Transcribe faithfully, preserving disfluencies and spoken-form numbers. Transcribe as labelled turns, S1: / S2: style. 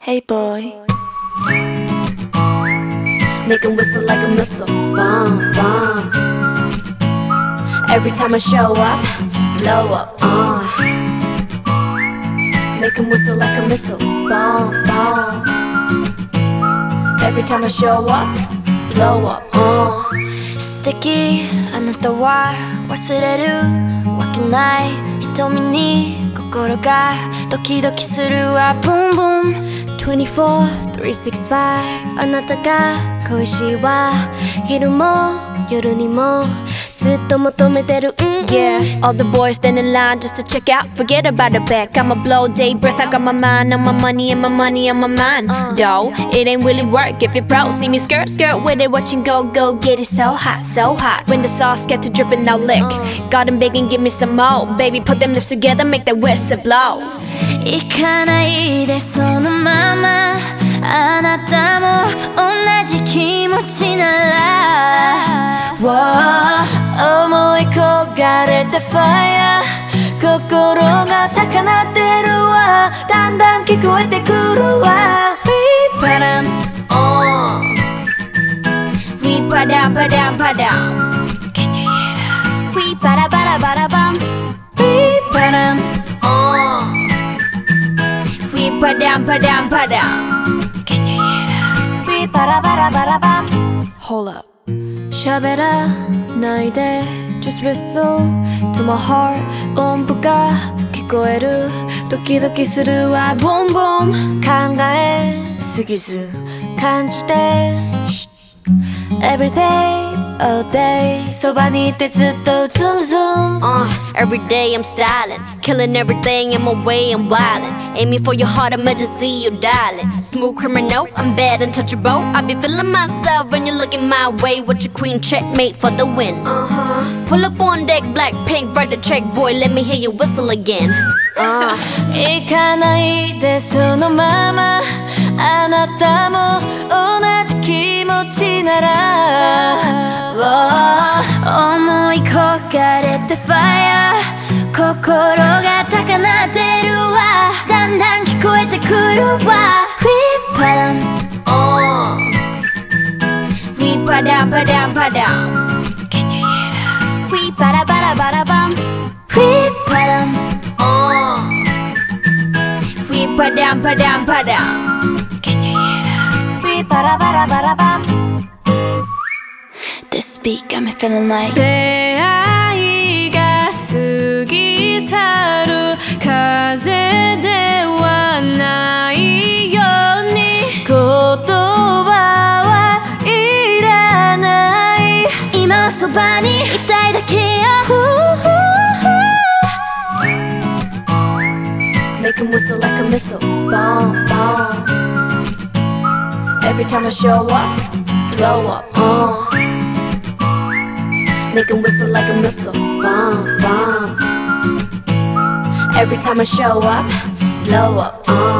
S1: Hey boy.
S2: Make 'em whistle like a missile, bomb, bomb. Every time I show up, blow up, uh. Make 'em whistle like a missile, bomb, bomb. Every time I show up, blow up, uh. 素敵あなたは忘れるわけない瞳に心がドキドキするわ Boom boom twenty four three sixty-five あなたが恋しいわ昼も夜にもずっと求めてる、mm, yeah. All the boys stand in line just to check out. Forget about the back. I'ma blow day breath. I got my mind on my money and my money on my mind. Uh. Though it ain't really work if you're pro. See me skirt skirt with it, watching go go get it so hot, so hot. When the sauce get to dripping, now lick. Uh. Got them begging, give me some more. Baby, put them lips together, make that whistle blow. 行かないでそのままあなたも同じ気持ちなら、wow. 思い焦がれた fire 心が高鳴ってるわだんだん聞こえてくるわ We padam oh We padam padam padam Can you hear that? We pada pada pada bum We padam oh We padam padam padam Can you hear that? We pada pada pada bum Hold up 喋らないで Just whistle to my heart 音符が聞こえるドキドキするわ Boom boom 考えすぎず感じて Every day, all day そばにいてずっと Zoom zoom uh, Every day I'm styling Killing everything in my way, I'm wildin' Aiming for your heart, emergency, you darling Smooth criminal, I'm bad, untouchable I be feeling myself when you're looking my way With your queen checkmate for the win uh-huh. Pull up on deck, black pink, write the check boy Let me hear you whistle again uh. 行かないでそのままあなたも同じ気持ちなら、oh. 思い焦がれた fire 心が高鳴ってるわだんだん聞こえてくるわ We padam oh We padam padam padam Can you hear that? We pada pada pada bum We padam oh We padam padam padam Can you hear that? We pada pada pada bum This beat got me feeling like 出会いが過ぎ去る風ではないように言葉はいらない今そばにいたいだけよ Make 'em whistle like a missile Bomb, bomb Every time I show up Blow up, uh Make 'em whistle like a missile Bomb, bomb Every time I show up Blow up, uh